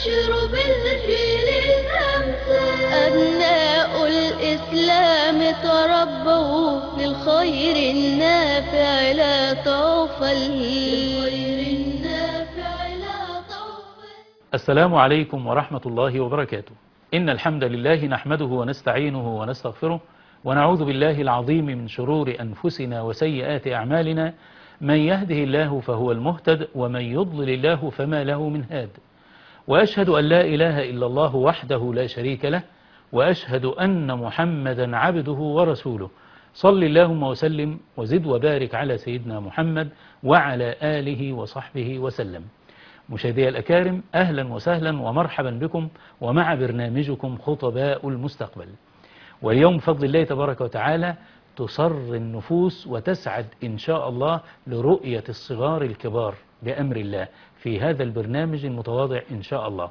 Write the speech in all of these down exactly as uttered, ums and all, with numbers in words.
ينشر بالجيل الأمثال. أبناء الإسلام تربوا للخير النافع لا طوفل. السلام عليكم ورحمة الله وبركاته. إن الحمد لله نحمده ونستعينه ونستغفره ونعوذ بالله العظيم من شرور أنفسنا وسيئات أعمالنا. من يهده الله فهو المهتد ومن يضلل الله فما له من هاد. وأشهد أن لا إله إلا الله وحده لا شريك له، وأشهد أن محمدا عبده ورسوله. صل اللهم وسلم وزد وبارك على سيدنا محمد وعلى آله وصحبه وسلم. مشاهدي الأكارم، أهلا وسهلا ومرحبا بكم ومع برنامجكم خطباء المستقبل. واليوم بفضل الله تبارك وتعالى تصر النفوس وتسعد إن شاء الله لرؤية الصغار الكبار بأمر الله في هذا البرنامج المتواضع إن شاء الله.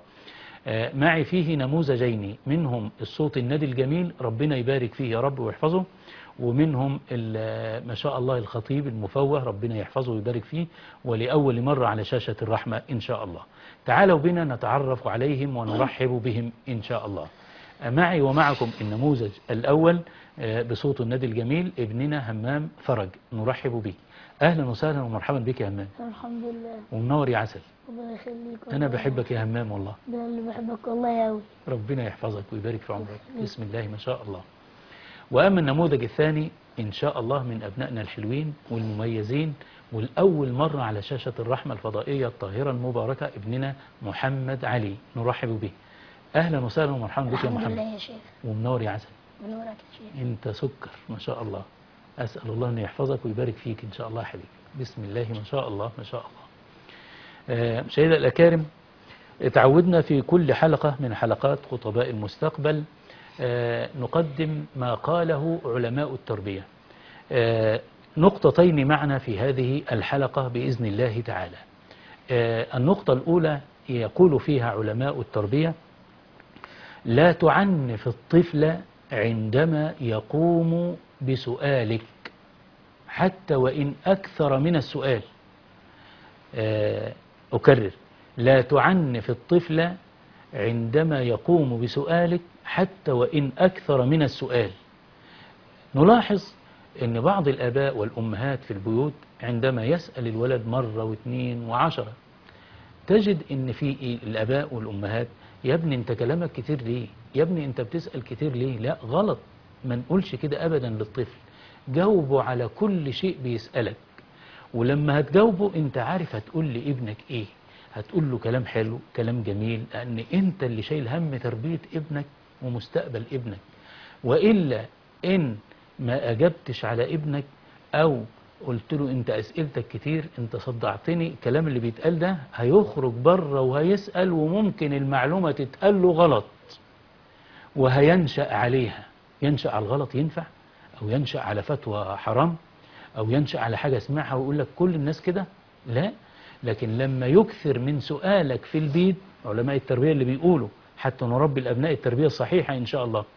معي فيه نموذجين، منهم الصوت النادي الجميل ربنا يبارك فيه يا رب ويحفظه، ومنهم ما شاء الله الخطيب المفوه ربنا يحفظه ويبارك فيه، ولأول مرة على شاشة الرحمة إن شاء الله. تعالوا بنا نتعرف عليهم ونرحب بهم إن شاء الله. معي ومعكم النموذج الأول بصوت النادي الجميل ابننا همام فرج، نرحب به. أهلا وسهلا ومرحبا بك يا همام. الحمد لله. ومنور يا عسل. ربنا يخليك. أنا بحبك يا همام والله. أنا اللي بحبك والله يا أوي. ربنا يحفظك ويبارك في عمرك. بسم الله ما شاء الله. وأما النموذج الثاني إن شاء الله من أبنائنا الحلوين والمميزين، والأول مرة على شاشة الرحمة الفضائية الطاهرة المباركة ابننا محمد علي، نرحب به. أهلا وسهلا ومرحبا بك يا محمد. الحمد لله يا شيخ. ومنور يا عسل. منورك يا شيخ. أنت سكر ما شاء الله. أسأل الله أن يحفظك ويبارك فيك إن شاء الله يا حبيبي. بسم الله ما شاء الله ما شاء الله. آه مشاهدينا الأكارم، تعودنا في كل حلقة من حلقات خطباء المستقبل آه نقدم ما قاله علماء التربية. آه نقطتين معنا في هذه الحلقة بإذن الله تعالى. آه النقطة الأولى يقول فيها علماء التربية: لا تعنف الطفل عندما يقوم بسؤالك حتى وإن أكثر من السؤال. أكرر: لا تعنف الطفل عندما يقوم بسؤالك حتى وإن أكثر من السؤال. نلاحظ أن بعض الآباء والأمهات في البيوت عندما يسأل الولد مرة واثنين وعشرة تجد أن في الآباء والأمهات: يا ابني أنت كلامك كتير ليه؟ يا ابني أنت بتسأل كتير ليه؟ لا، غلط، ما نقولش كده أبدا للطفل. جاوبه على كل شيء بيسألك، ولما هتجاوبه أنت عارف هتقول لابنك إيه. هتقول له كلام حلو، كلام جميل، لأن أنت اللي شايل هم تربية ابنك ومستقبل ابنك. وإلا إن ما أجبتش على ابنك أو قلت له أنت أسئلتك كتير، أنت صدعتني، الكلام اللي بيتقال ده هيخرج بره وهيسأل، وممكن المعلومة تتقال له غلط وهينشأ عليها. ينشأ على الغلط ينفع، أو ينشأ على فتوى حرام، أو ينشأ على حاجة اسمعها ويقول لك كل الناس كده. لا، لكن لما يكثر من سؤالك في البيت، علماء التربية اللي بيقولوا حتى نربي الأبناء التربية الصحيحة إن شاء الله،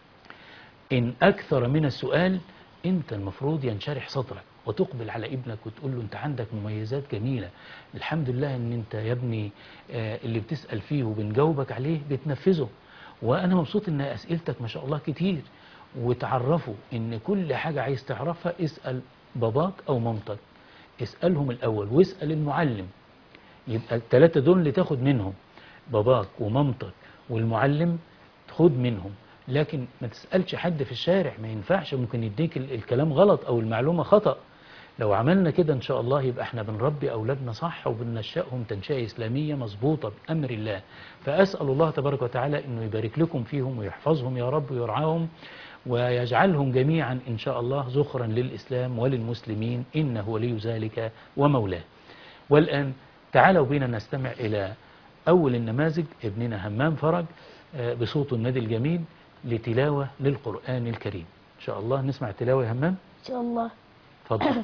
إن أكثر من السؤال أنت المفروض ينشرح صدرك وتقبل على ابنك وتقول له أنت عندك مميزات جميلة، الحمد لله أن أنت يا ابني اللي بتسأل فيه وبنجاوبك عليه بتنفذه، وأنا مبسوط أن أسئلتك ما شاء الله كتير. وتعرفوا أن كل حاجة عايز تعرفها اسأل باباك أو مامتك، اسألهم الأول واسأل المعلم. يبقى الثلاثة دول اللي تاخد منهم، باباك ومامتك والمعلم، تاخد منهم. لكن ما تسألش حد في الشارع، ما ينفعش، ممكن يديك الكلام غلط أو المعلومة خطأ. لو عملنا كده إن شاء الله يبقى احنا بنربي أولادنا صح وبننشأهم تنشئة إسلامية مظبوطة بأمر الله. فأسأل الله تبارك وتعالى إنه يبارك لكم فيهم ويحفظهم يا رب ويرعاهم ويجعلهم جميعا إن شاء الله ذخرا للإسلام وللمسلمين، إنه ولي ذلك ومولاه. والآن تعالوا بنا نستمع إلى أول النماذج، ابننا همام فرج بصوت النادي الجميل لتلاوة للقرآن الكريم. إن شاء الله نسمع التلاوة يا همام. إن شاء الله. تفضل.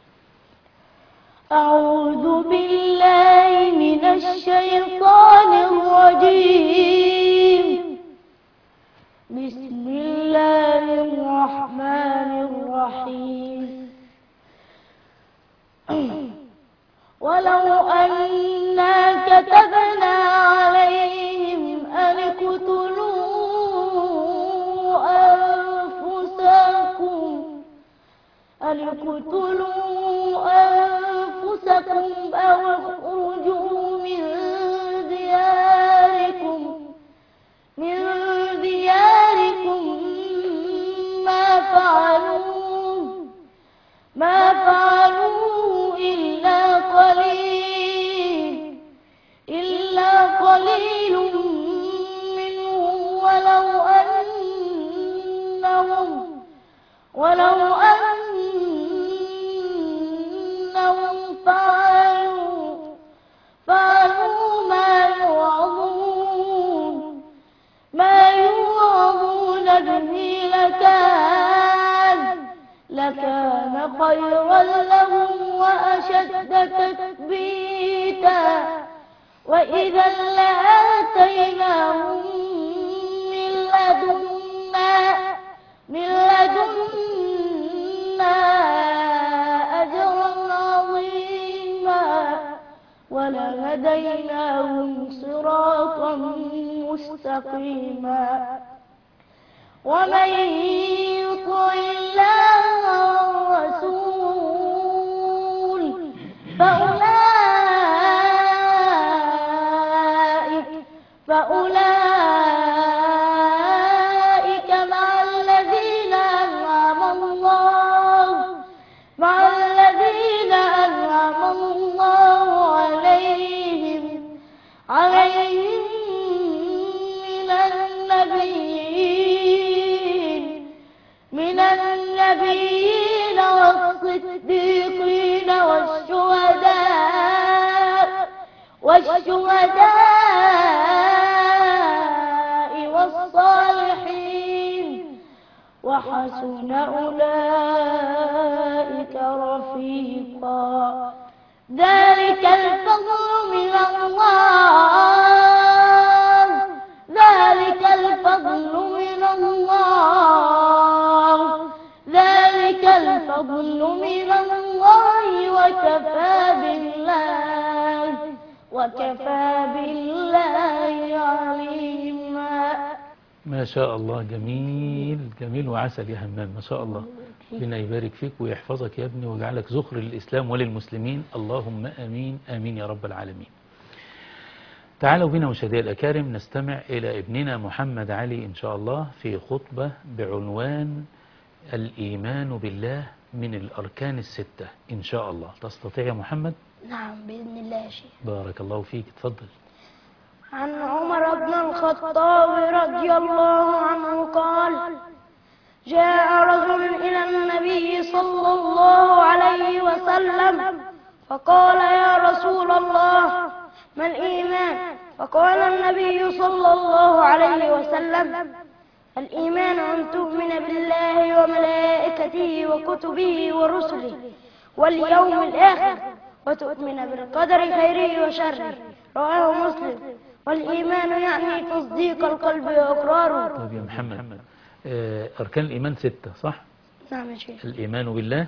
أعوذ بالله من الشيطان الرجيم. بسم الله الرحمن الرحيم. ولو أنا كتبنا عليهم اقتلوا أنفسكم أو اخرجوا من دياركم من دياركم ما فعلوا ما فعلوا إلا قليل إلا قليل منهم ولو أنهم ولو أنهم فعلوا فعلوا ما يوعظون ما يوعظون به لكان لكان خيرا لهم وأشد تثبيتا وإذا لآتيناهم من لدنا من لدنا أجرا عظيما ولهديناهم صراطا مستقيما ومن يطع الله والرسول فأولئك فأولئك مع الذين أنعم الله مع الذين أنعم الله عليهم عليهم من النبيين من النبيين والصديقين والشهداء والشهداء والصالحين وحسن أولئك رفيقا ذلك الفضل من الله ذلك الفضل من الله ذلك الفضل من الله وكفى بالله وكفى بالله عليما. ما شاء الله، جميل جميل وعسل يا همام، ما شاء الله. ربنا يبارك فيك ويحفظك يا ابني ويجعلك ذخر للإسلام وللمسلمين، اللهم آمين آمين يا رب العالمين. تعالوا بنا مشاهدي الأكارم نستمع إلى ابننا محمد علي إن شاء الله في خطبة بعنوان الإيمان بالله من الأركان الستة إن شاء الله. تستطيع يا محمد؟ نعم بإذن الله يا شيخ. بارك الله فيك، تفضل. عن عمر بن الخطاب رضي الله عنه قال: جاء رجل إلى النبي صلى الله عليه وسلم فقال: يا رسول الله ما الإيمان؟ فقال النبي صلى الله عليه وسلم: الإيمان أن تؤمن بالله وملائكته وكتبه ورسله واليوم الآخر وتؤمن بالقدر خيره وشره، رواه مسلم. والإيمان يعني تصديق القلب وإقراره. طيب يا محمد، آه، أركان الإيمان ستة صح؟ نعم يا شيخ. الإيمان بالله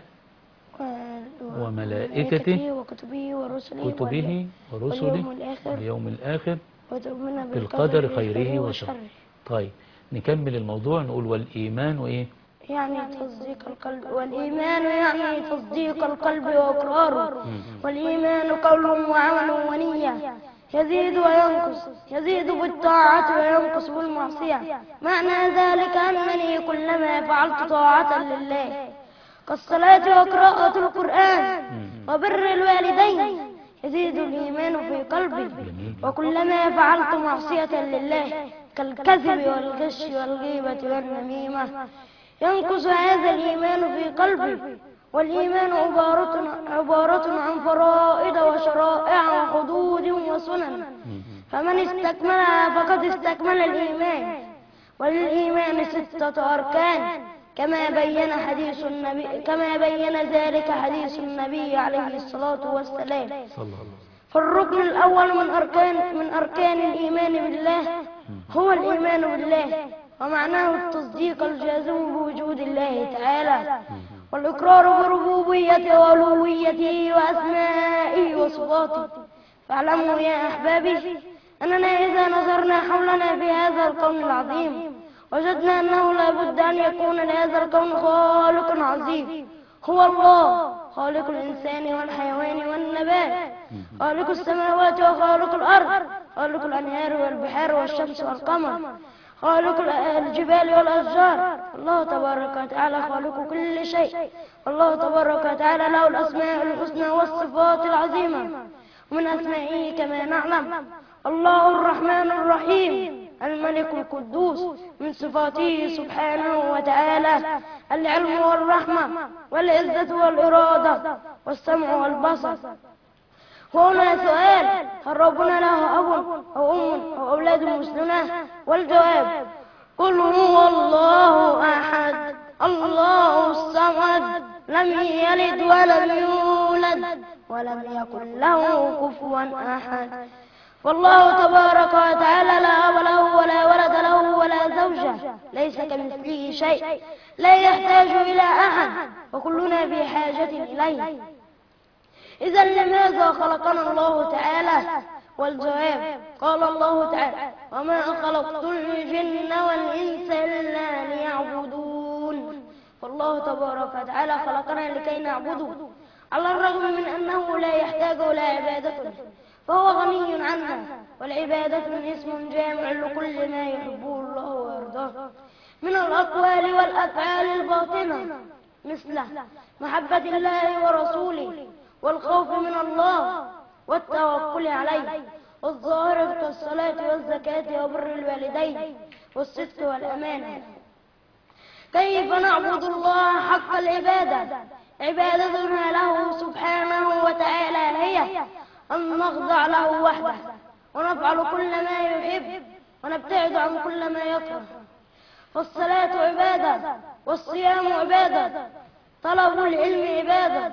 وملائكته وكتبه ورسله كتبه ورسله واليوم الآخر واليوم الآخر وتؤمن بالقدر خيره وشره. طيب نكمل الموضوع نقول والإيمان وإيه؟ يعني تصديق القلب. والإيمان يعني تصديق القلب وإقراره. والإيمان قول وعمل ونية، يزيد وينقص، يزيد بالطاعة وينقص بالمعصية. معنى ذلك أنني كلما فعلت طاعة لله كالصلاة وقراءة القرآن وبر الوالدين يزيد الإيمان في قلبي، وكلما فعلت معصية لله كالكذب والغش والغيبة والنميمة ينقص هذا الإيمان في قلبي. والإيمان عبارة, عبارة عن فرائض وشرائع وحدود وسنن، فمن استكملها فقد استكمل الإيمان. وللإيمان ستة أركان كما بين حديث النبي كما بين ذلك حديث النبي عليه الصلاة والسلام. فالركن الأول من أركان من أركان الإيمان بالله هو الإيمان بالله، ومعناه التصديق الجازم بوجود الله تعالى، والإقرار بربوبيته وألوهيته وأسمائه وصفاته. فاعلموا يا أحبابي أننا إذا نظرنا حولنا في هذا الكون العظيم وجدنا أنه لا بد أن يكون لهذا الكون خالق عظيم هو الله خالق الإنسان والحيوان والنبات، خالق السماوات وخالق الأرض، خالق الأنهار والبحار والشمس والقمر، خالق الجبال والأشجار. الله تبارك وتعالى خالق كل شيء. الله تبارك وتعالى له الأسماء الحسنى والصفات العظيمة، ومن أسمائه كما نعلم الله الرحمن الرحيم الملك القدوس. من صفاته سبحانه وتعالى العلم والرحمة والعزة والإرادة والسمع والبصر. هنا سؤال: هل ربنا له أب أو أم أو أولاد مسلمة؟ والجواب: قل هو الله أحد الله الصمد لم يلد ولم يولد ولم يكن له كفوا أحد. والله تبارك وتعالى لا أب له ولا ولد له ولا زوجة، ليس كمثله شيء، لا يحتاج إلى أحد، وكلنا بحاجة إليه. إذا لماذا خلقنا الله تعالى؟ والجواب: قال الله تعالى: وما خلقت الجن والإنس إلا ليعبدون. فالله تبارك وتعالى خلقنا لكي نعبده، على الرغم من أنه لا يحتاج إلى عبادتنا، فهو غني عنا. والعبادة اسم جامع لكل ما يحبه الله ويرضاه من الأقوال والأفعال الباطنة، مثل محبة الله ورسوله، والخوف من الله، والتوكل عليه، والظاهر كالصلاة والزكاة وبر الوالدين والصدق والأمانة. كيف نعبد الله حق العبادة؟ عبادتنا له سبحانه وتعالى هي أن نخضع له وحده، ونفعل كل ما يحب، ونبتعد عن كل ما يكره. فالصلاة عبادة، والصيام عبادة، طلب العلم عبادة،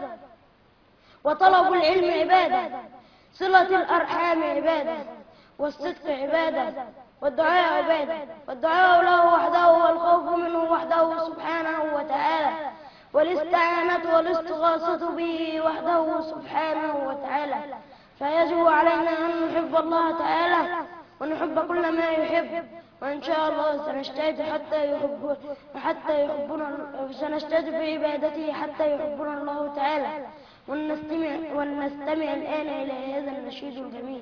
وطلب العلم عبادة، صلة الأرحام عبادة، والصدق عبادة، والدعاء عبادة، والدعاء له وحده والخوف منه وحده سبحانه وتعالى، والاستعانة والاستغاثة به وحده سبحانه وتعالى. فيجب علينا أن نحب الله تعالى ونحب كل ما يحب، وإن شاء الله سنجتهد حتى يحب حتى يحبنا سنجتهد في عبادته حتى يحبنا الله تعالى. ونستمع ونستمع الآن إلى هذا النشيد الجميل: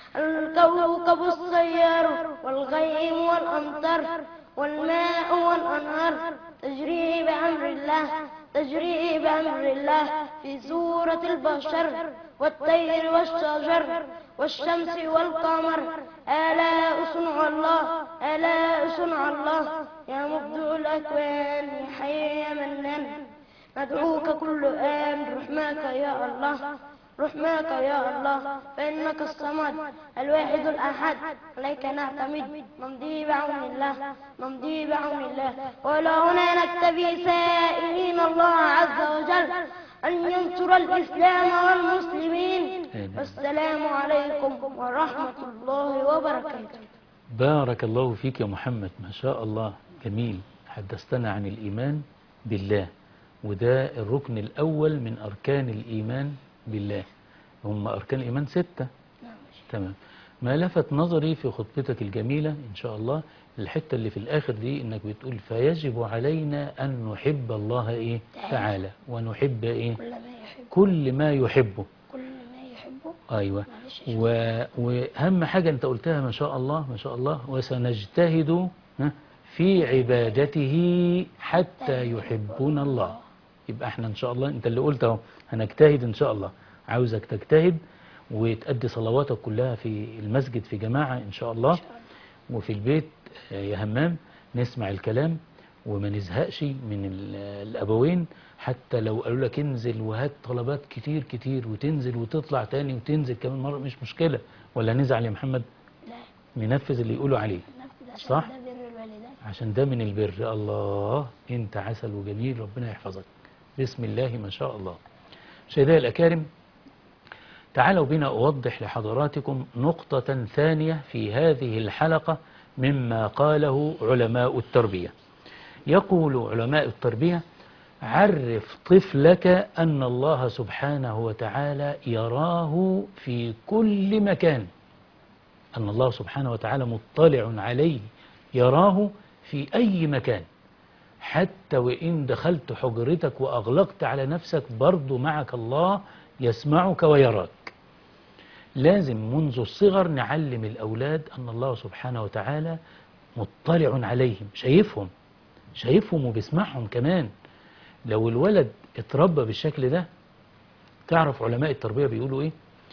الكوكب السيار والغيم والأمطار والماء والأنهار تجري بأمر الله تجري بأمر الله في سورة البشر، والطير والشجر والشمس والقمر آلاء صنع الله آلاء صنع الله. يا مبدع الأكوان يا حي يا منان، ندعوك كل آن رحمك يا الله رحمك يا الله، فإنك الصمد الواحد الأحد، عليك نعتمد نمضي بعون الله نمضي بعون الله. ولا هنا نكتفي سائلين الله عز وجل أن ينصر الإسلام والمسلمين. والسلام عليكم ورحمة الله وبركاته. بارك الله فيك يا محمد، ما شاء الله، جميل. حدثتنا عن الإيمان بالله، وده الركن الأول من أركان الإيمان بالله. هم أركان الإيمان ستة. تمام. ما لفت نظري في خطبتك الجميلة إن شاء الله الحتة اللي في الآخر دي، إنك بتقول فيجب علينا أن نحب الله إيه تعالى، ونحب إيه كل ما يحب كل ما يحبه كل ما يحبه أيوة. و... وأهم حاجة أنت قلتها ما شاء الله ما شاء الله، وسنجتهد في عبادته حتى يحبنا الله. يبقى احنا إن شاء الله، أنت اللي قلت اهو هنجتهد إن شاء الله. عاوزك تجتهد وتأدي صلواتك كلها في المسجد في جماعة إن شاء الله، وفي البيت يا همام نسمع الكلام وما نزهقش من الأبوين. حتى لو قالوا لك انزل وهات طلبات كتير كتير وتنزل وتطلع تاني وتنزل كمان مرة، مش مشكلة. ولا نزعل يا محمد؟ لا، ننفذ اللي يقولوا عليه، صح؟ ده بر الوالدين. عشان ده من البر. الله، انت عسل وجميل، ربنا يحفظك. بسم الله ما شاء الله. سيداي الأكارم، تعالوا بنا أوضح لحضراتكم نقطة ثانية في هذه الحلقة مما قاله علماء التربية. يقول علماء التربية: عرف طفلك أن الله سبحانه وتعالى يراه في كل مكان، أن الله سبحانه وتعالى مطلع عليه، يراه في أي مكان. حتى وإن دخلت حجرتك وأغلقت على نفسك برضو معك الله يسمعك ويراك. لازم منذ الصغر نعلم الأولاد أن الله سبحانه وتعالى مطلع عليهم، شايفهم شايفهم وبيسمعهم كمان. لو الولد اتربى بالشكل ده، تعرف علماء التربية بيقولوا إيه؟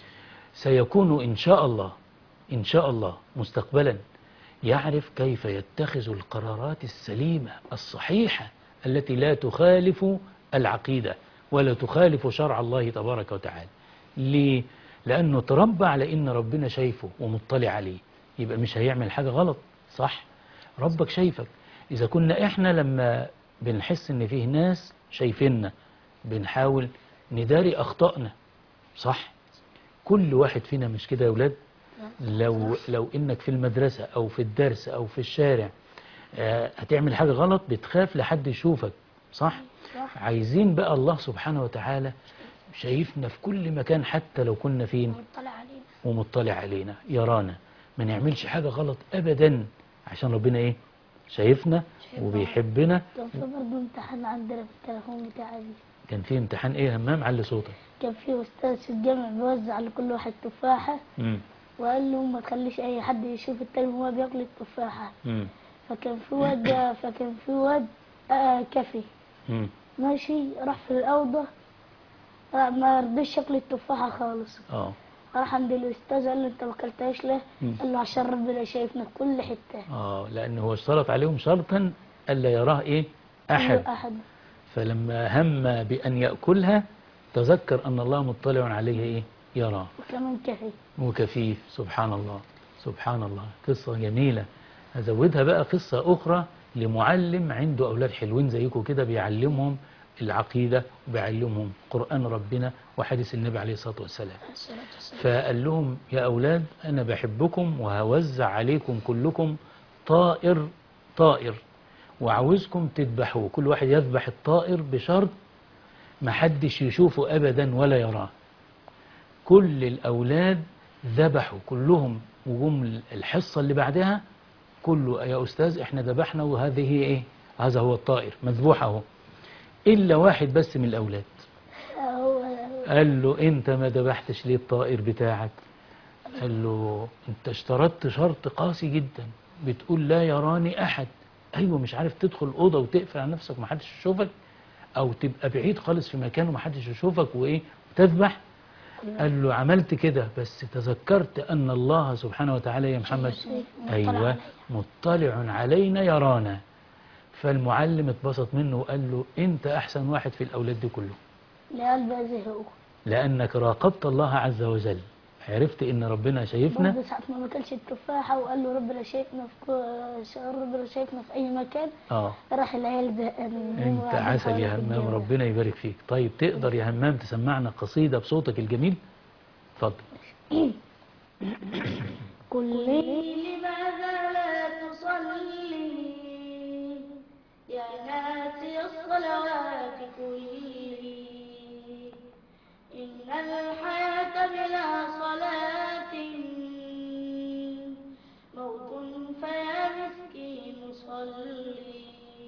سيكون إن شاء الله إن شاء الله مستقبلا يعرف كيف يتخذ القرارات السليمة الصحيحة التي لا تخالف العقيدة ولا تخالف شرع الله تبارك وتعالى. ليه؟ لأنه تربى على إن ربنا شايفه ومطلع عليه، يبقى مش هيعمل حاجة غلط. صح؟ ربك شايفك. إذا كنا إحنا لما بنحس إن فيه ناس شايفيننا بنحاول نداري أخطائنا. صح؟ كل واحد فينا مش كده يا ولاد؟ لو لو إنك في المدرسة أو في الدرس أو في الشارع آه هتعمل حاجة غلط بتخاف لحد يشوفك. صح؟ صح. عايزين بقى الله سبحانه وتعالى شايفنا في كل مكان، حتى لو كنا فين مطلع علينا. ومطلع علينا يرانا. ما نعملش حاجة غلط أبدا، عشان ربنا إيه؟ شايفنا وبيحبنا. كان في برضه امتحان عندنا في التليفون بتاعي. كان في امتحان إيه يا همام؟ علي صوتك. كان في أستاذ في الجامع بيوزع لكل واحد تفاحة، مم. وقال له ما تخليش أي حد يشوف التاني وهو بياكل التفاحة. مم. فكان في واد فكان في واد آه كافي مم. ماشي، راح في الأوضة آه ما رضيش ياكل التفاحة خالص. اه راح عند الأستاذ قال له أنت ما أكلتهاش ليه؟ مم. قال له عشان ربنا شايفنا في كل حتة. اه لأن هو اشترط عليهم شرطا ألا يراه إيه؟ أحد. أحد. فلما هم بأن يأكلها تذكر أن الله مطلع عليه إيه؟ يراه. وكمان كافي. وكفيف. سبحان الله سبحان الله. قصة جميلة. هزودها بقى قصة أخرى لمعلم عنده أولاد حلوين زيكم كده، بيعلمهم العقيدة وبيعلمهم قرآن ربنا وحديث النبي عليه الصلاة والسلام. فقال لهم يا أولاد أنا بحبكم وهوزع عليكم كلكم طائر طائر وعاوزكم تذبحوه، كل واحد يذبح الطائر بشرط محدش يشوفه أبدا ولا يراه. كل الأولاد ذبحوا كلهم، وجم الحصة اللي بعدها كله يا أستاذ احنا ذبحنا وهذه ايه؟ هذا هو الطائر مذبوح اهو. إلا واحد بس من الأولاد قال له انت ما ذبحتش ليه الطائر بتاعك؟ قال له انت اشترطت شرط قاسي جدا، بتقول لا يراني أحد. أيوة مش عارف تدخل الأوضة وتقفل على نفسك محدش يشوفك، أو تبقى بعيد خالص في مكان ومحدش يشوفك وإيه وتذبح. قال له عملت كده بس تذكرت أن الله سبحانه وتعالى يا محمد أيوة مطلع علينا يرانا. فالمعلم اتبسط منه وقال له أنت أحسن واحد في الأولاد دي كله، لقلب زهقوا لأنك راقبت الله عز وجل، عرفت إن ربنا شايفنا. برضه ساعة ما ما كلش التفاحة وقال له ربنا شايفنا في كو... ربنا شايفنا في أي مكان. آه راح العيال زهقان. أنت عسل يا همام، ربنا يبارك فيك. طيب تقدر يا همام تسمعنا قصيدة بصوتك الجميل؟ اتفضل. كل لماذا لا تصلي يا ناسي الصلوات كلي؟ إن الحياة بلا صلاة موت فيا مسكين صلي.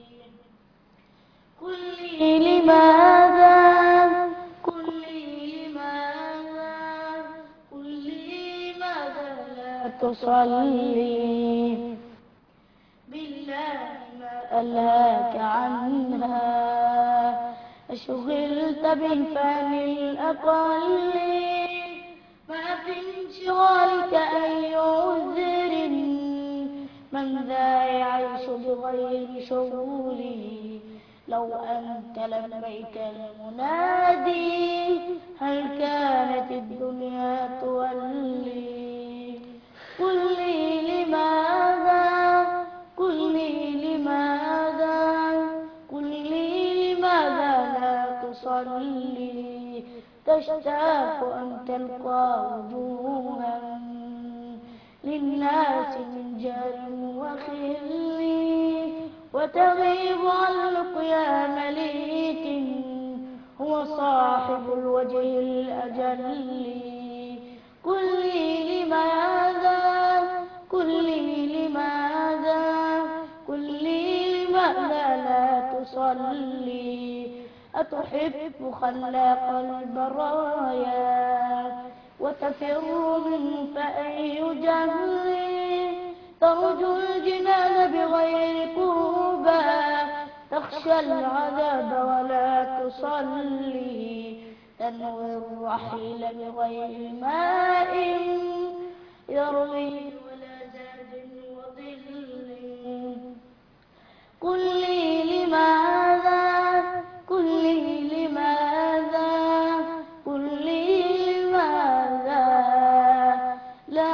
قل لي لماذا قل لي لماذا قل لي لماذا لا تصلي؟ بالله ما ألهاك عنها أشغلت بالفن الأقل. ما في انشغالك أي عذر من ذا يعيش بغير شغله. لو أنت لبيك المنادي هل كانت الدنيا تولي؟ قل لي لماذا قل لي لماذا قل لي لماذا لا تصلي؟ تشتاق أن تلقى وجوها للناس من جار وخل، وتغيب عن لقيا مليك هو صاحب الوجه الأجل. قل لي لماذا قل لي لماذا قل لي لماذا لا أتحب خلاق البرايا وتفر من فأي جهل ترجو الجنان بغير كوبا تخشى العذاب ولا تصلي تنوي الرحيل بغير ماء يروي ولا زاد وظل قل لي لماذا قل لي لماذا قل لي لماذا لا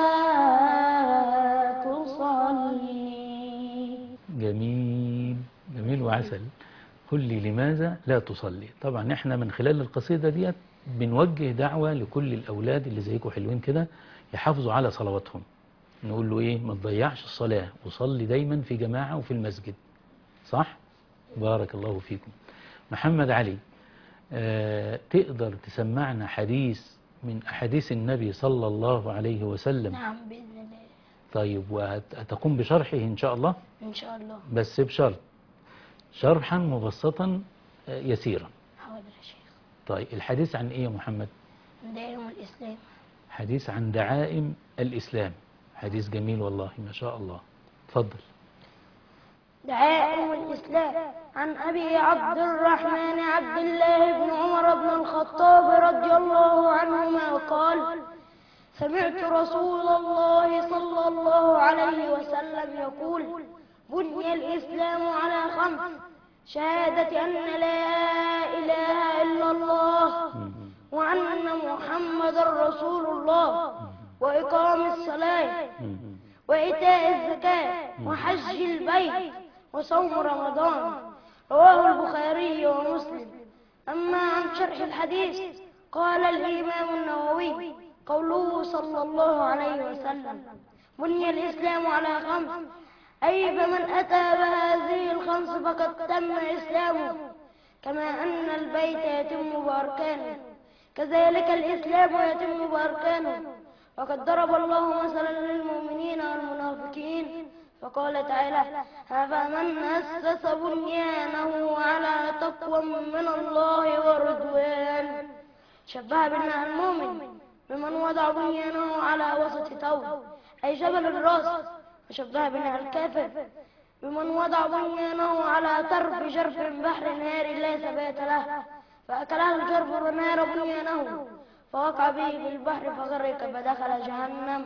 تصلي. جميل جميل وعسل. قل لي لماذا لا تصلي. طبعا احنا من خلال القصيدة ديت بنوجه دعوة لكل الأولاد اللي زيكم حلوين كده يحافظوا على صلواتهم. نقول له ايه؟ ما تضيعش الصلاة وصلي دايما في جماعة وفي المسجد. صح؟ بارك الله فيكم. محمد علي، آه تقدر تسمعنا حديث من أحاديث النبي صلى الله عليه وسلم؟ نعم بإذن الله. طيب وهتقوم بشرحه إن شاء الله؟ إن شاء الله. بس بشرط شرحا مبسطا آه يسيرا. حاضر يا شيخ. طيب الحديث عن إيه يا محمد؟ دائم الإسلام. حديث عن دعائم الإسلام. حديث جميل والله ما شاء الله. تفضل. دعائم الإسلام. عن أبي عبد الرحمن عبد الله بن عمر بن الخطاب رضي الله عنهما قال: سمعت رسول الله صلى الله عليه وسلم يقول: بني الإسلام على خمس: شهادة أن لا إله إلا الله وأن محمد رسول الله وإقام الصلاة وإيتاء الزكاة وحج البيت وصوم رمضان. رواه البخاري ومسلم. أما عن شرح الحديث قال الإمام النووي: قوله صلى الله عليه وسلم: بني الإسلام على خمس، أي فمن أتى بهذه الخمس فقد تم إسلامه، كما أن البيت يتم بأركانه كذلك الإسلام يتم بأركانه. وقد ضرب الله مثلا للمؤمنين والمنافقين فقال تعالى: أفمن أسس بنيانه على تقوى من الله ورضوان. شبه بناء المؤمن بمن وضع بنيانه على وسط طول أي جبل الراس، وشبه بناء الكافر بمن وضع بنيانه على طرف جرف بحر نار لا ثبات له فأكله الجرف ونار بنيانه فوقع به في البحر فغرق فدخل جهنم.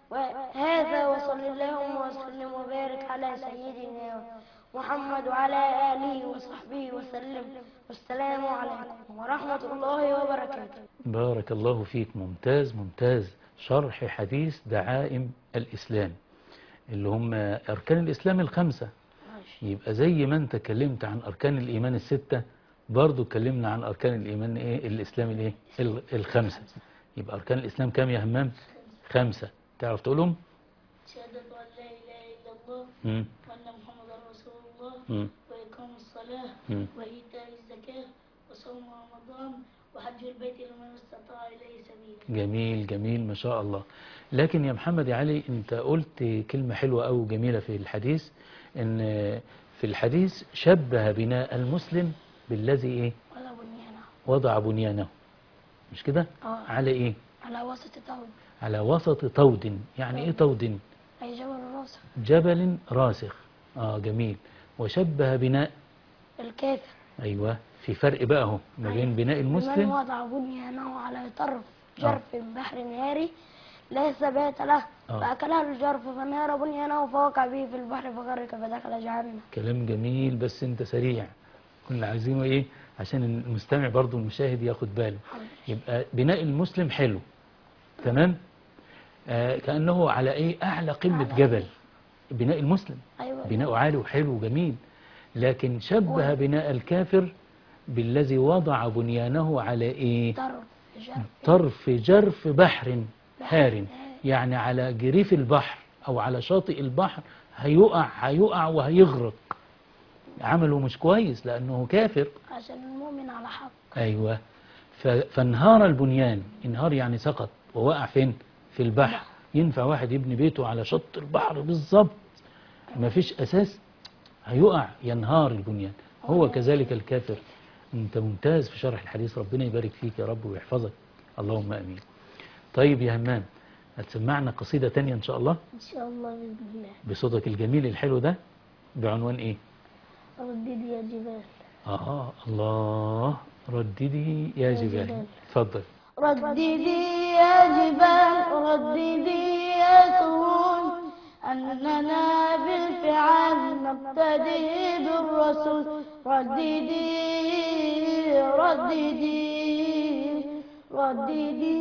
وهذا وصل اللهم وسلم وبارك على سيدنا محمد وعلى آله وصحبه وسلم. والسلام عليكم ورحمة الله وبركاته. بارك الله فيك. ممتاز ممتاز. شرح حديث دعائم الإسلام اللي هم أركان الإسلام الخمسة. يبقى زي ما أنت كلمت عن أركان الإيمان الستة برضو اتكلمنا عن أركان الإيمان إيه؟ الإسلام الإيه؟ الخمسة. يبقى أركان الإسلام كام يا همام؟ خمسة. تعرف تقولهم؟ شهادة أن لا إله إلا الله مم. وأن محمد رسول الله مم. وإقام الصلاة مم. وإيتاء الزكاة وصوم رمضان وحج البيت لمن استطاع إليه سبيلا. جميل جميل ما شاء الله. لكن يا محمد يا علي أنت قلت كلمة حلوة أو جميلة في الحديث، إن في الحديث شبه بناء المسلم بالذي إيه؟ ولا بنيانه. وضع بنيانه. مش كده؟ آه. على إيه؟ على وسط طول على وسط طود. يعني إيه طود؟ أي جبل الراس. جبل راسخ. آه جميل. وشبه بناء الكافر. أيوة. في فرق بقى اهو ما بين بناء من المسلم. وضع بنيانه على طرف جرف بحر ناري لا ثبات له آه. فأكله الجرف فنهار بنيانه فوقع به في البحر فغرق فدخل جهنم. كلام جميل بس انت سريع. كنا عايزينه ايه عشان المستمع برضو المشاهد ياخد باله. يبقى بناء المسلم حلو تمام. آه كأنه على ايه اعلى قمة جبل. بناء المسلم أيوة. بناءه عالي وحلو وجميل. لكن شبه بناء الكافر بالذي وضع بنيانه على ايه؟ طرف جرف طرف جرف بحر هار. يعني على جريف البحر او على شاطئ البحر هيقع هيقع وهيغرق. عمله مش كويس لانه كافر. عشان المؤمن على حق. ايوه. ف- فانهار البنيان. انهار يعني سقط ووقع فين؟ في البحر. ينفع واحد يبني بيته على شط البحر بالظبط ما فيش اساس؟ هيقع ينهار البنيان. هو كذلك الكافر أنت ممتاز في شرح الحديث، ربنا يبارك فيك يا رب ويحفظك، اللهم أمين. طيب يا همام، هتسمعنا قصيدة تانية إن شاء الله إن شاء الله بإذن الله. بصوتك الجميل الحلو ده، بعنوان إيه؟ رددي يا جبال. آه الله، رددي يا جبال. جبال. اتفضل. رددي يا جبال رددي يا سهول أننا بالفعل نقتدي بالرسول. رددي رددي رددي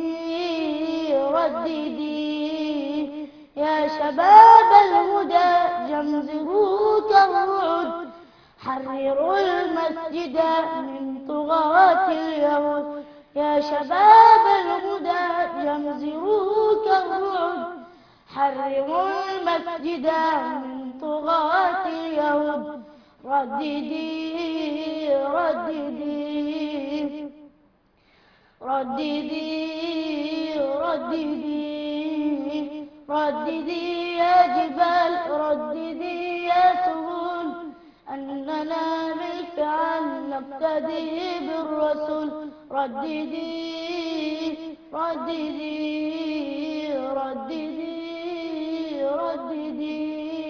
رددي يا شباب الهدى جمزروا كالرعد حرروا المسجد من طغاة اليهود. يا شباب الهدى جمزروا كالرعد حرروا المسجد من طغاة اليهود. رددي رددي رددي رددي رددي يا جبال رددي يا سهول أننا بالفعل نقتدي بالرسول. رددي رددي رددي رددي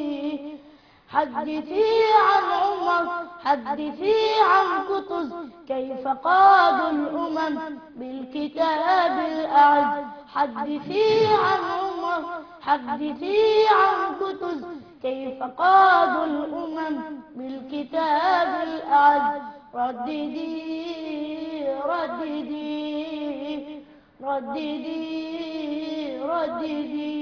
حدثي عن عمر حدثي عن قطز كيف قادوا الأمم بالكتاب الأعز. حدثي عن عمر حدثي عن قطز كيف قادوا الأمم بالكتاب الأعز. رددي رددي رددي رددي.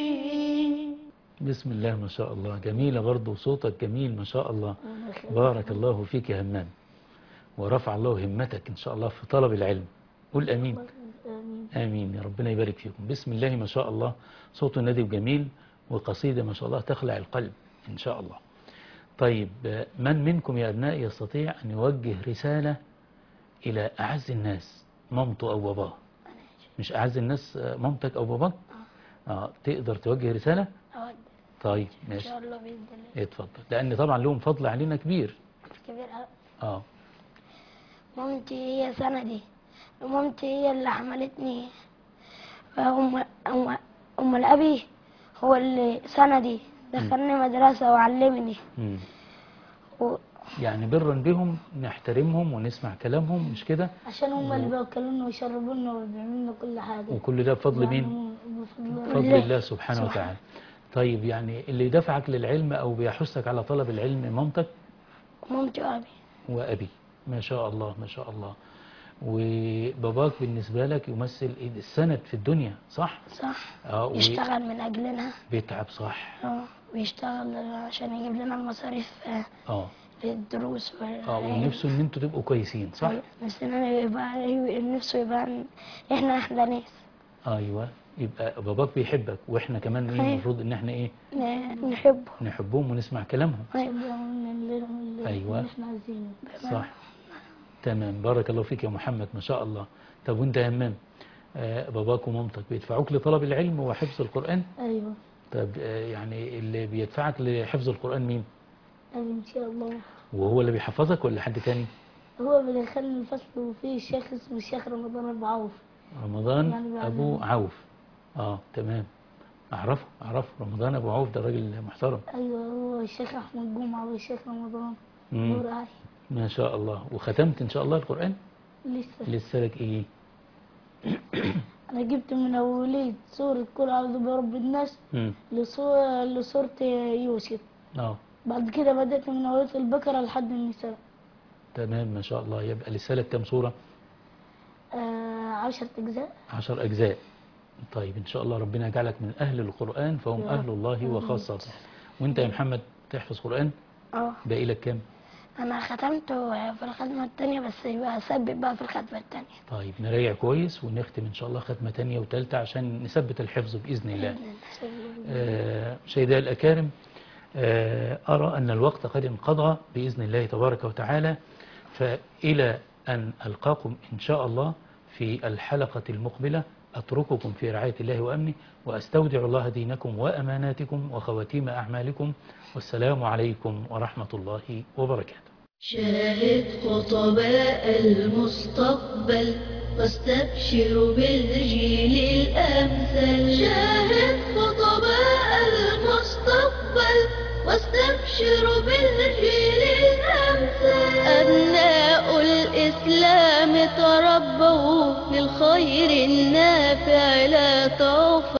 بسم الله ما شاء الله، جميلة برضو، صوتك جميل ما شاء الله. بارك الله فيك يا همام، ورفع الله همتك إن شاء الله في طلب العلم. قل أمين. آمين يا ربنا يبارك فيكم. بسم الله ما شاء الله، صوت نادي جميل وقصيدة ما شاء الله تخلع القلب إن شاء الله. طيب، من منكم يا أبناء يستطيع أن يوجه رسالة إلى أعز الناس، مامته أو باباه؟ مش أعز الناس مامتك أو باباك؟ آه تقدر توجه رسالة؟ أود طيب إن ماشي، شاء الله بإذن الله. اتفضل، لأن طبعا لهم فضل علينا كبير. كبير أوي. آه مامتي هي سندي، مامتي هي اللي حملتني. أم أم أم الأبي هو اللي سندي، دخلني مدرسة وعلمني. مم. و... يعني برا بهم نحترمهم ونسمع كلامهم، مش كده؟ عشان هم اللي بيوكلونا ويشربونا وبيعملوا لنا كل حاجة. وكل ده بفضل مين؟ بفضل بفضل الله سبحانه وتعالى. طيب، يعني اللي دفعك للعلم أو بيحثك على طلب العلم مامتك مامتي وأبي. وأبي، ما شاء الله ما شاء الله. وباباك بالنسبة لك يمثل إيه؟ السند في الدنيا، صح؟ صح. اه يشتغل من أجلنا. وبيتعب، صح؟ اه ويشتغل عشان يجيب لنا المصاريف آه، اه في الدروس. اه ونفسه ان انتوا تبقوا كويسين، صح؟ نفسنا يبقى نفسه يبقى احنا احلى ناس. ايوه، يبقى باباك بيحبك واحنا كمان ايه أيوة. المفروض ان احنا ايه؟ ن- نحبه. نحبهم ونسمع كلامهم. اللي, اللي أيوة. احنا عايزينه. صح، تمام، بارك الله فيك يا محمد ما شاء الله. طب وانت يا همام، آه باباك ومامتك بيدفعوك لطلب العلم وحفظ القرآن؟ ايوه. طب آه يعني اللي بيدفعك لحفظ القرآن مين؟ أيوة ان شاء الله. وهو اللي بيحفظك ولا حد تاني؟ هو بيدخلني الفصل وفيه الشيخ اسمه الشيخ رمضان ابو عوف. رمضان يعني ابو عوف. اه تمام، اعرفه اعرفه رمضان ابو عوف ده راجل محترم. ايوه، هو الشيخ احمد جمعه والشيخ رمضان مم. نور عاي. ما شاء الله. وختمت ان شاء الله القرآن؟ لسه. لسه لك ايه؟ انا جبت من اولية سورة قل اعوذ برب الناس مم. لسورة لسورة يوسف. اه بعد كده بدأت من اولية البقرة لحد النساء. تمام ما شاء الله. يبقى لسه لك كام سورة؟ آه عشرة اجزاء. عشر أجزاء. طيب إن شاء الله ربنا يجعلك من أهل القرآن، فهم يا أهل رب. الله وخاصته. وأنت يا محمد تحفظ قرآن؟ اه باقي لك كام؟ انا ختمته في الخدمة التانية، بس يبقى ثبت بقى في الخدمة التانية. طيب نراجع كويس ونختم إن شاء الله ختمة تانية وتالتة عشان نثبت الحفظ بإذن الله. آه سيدي الأكارم، آه أرى أن الوقت قد انقضى بإذن الله تبارك وتعالى، فإلى أن ألقاكم إن شاء الله في الحلقة المقبلة أترككم في رعاية الله وأمنه، وأستودع الله دينكم وأماناتكم وخواتيم أعمالكم، والسلام عليكم ورحمة الله وبركاته. شاهد خطباء المستقبل واستبشر بالجيل الأمثل. شاهد خطباء المستقبل واستبشر بالجيل الأمثل. أبناء الإسلام تربوا للخير النافع لا توفى.